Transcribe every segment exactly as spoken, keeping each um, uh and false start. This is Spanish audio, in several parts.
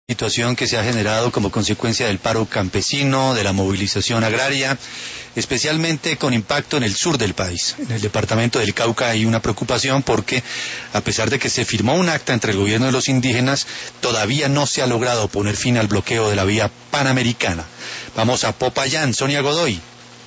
Situación que se ha generado como consecuencia del paro campesino, de la movilización agraria, especialmente con impacto en el sur del país. En el departamento del Cauca hay una preocupación porque, a pesar de que se firmó un acta entre el gobierno de los indígenas, todavía no se ha logrado poner fin al bloqueo de la vía panamericana. Vamos a Popayán, Sonia Godoy.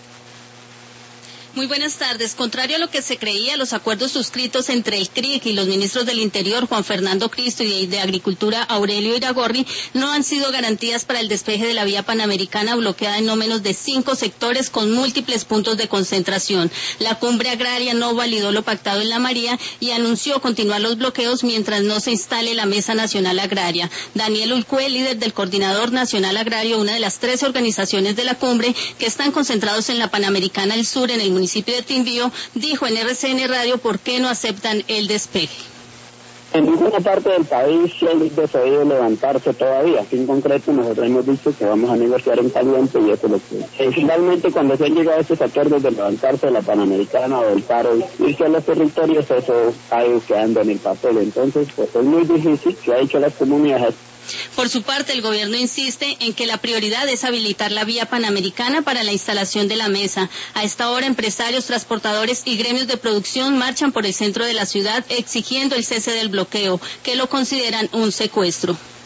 Muy buenas tardes. Contrario a lo que se creía, los acuerdos suscritos entre el C R I C y los ministros del Interior, Juan Fernando Cristo, y de Agricultura, Aurelio Iragorri, no han sido garantías para el despeje de la vía panamericana, bloqueada en no menos de cinco sectores con múltiples puntos de concentración. La cumbre agraria no validó lo pactado en La María y anunció continuar los bloqueos mientras no se instale la Mesa Nacional Agraria. Daniel Ulcue, líder del Coordinador Nacional Agrario, una de las trece organizaciones de la cumbre que están concentrados en la Panamericana del Sur, en el municipio de Timbío, dijo en R C N Radio por qué no aceptan el despeje. En ninguna parte del país se ha decidido levantarse todavía. En concreto, nosotros hemos dicho que vamos a negociar en caliente y eso es lo que es. Finalmente, cuando se han llegado a estos acuerdos de levantarse de la Panamericana o del paro, irse a los territorios, eso ha ido quedando en el papel. Entonces, pues es muy difícil, que ha hecho las comunidades. Por su parte, el gobierno insiste en que la prioridad es habilitar la vía panamericana para la instalación de la mesa. A esta hora, empresarios, transportadores y gremios de producción marchan por el centro de la ciudad exigiendo el cese del bloqueo, que lo consideran un secuestro.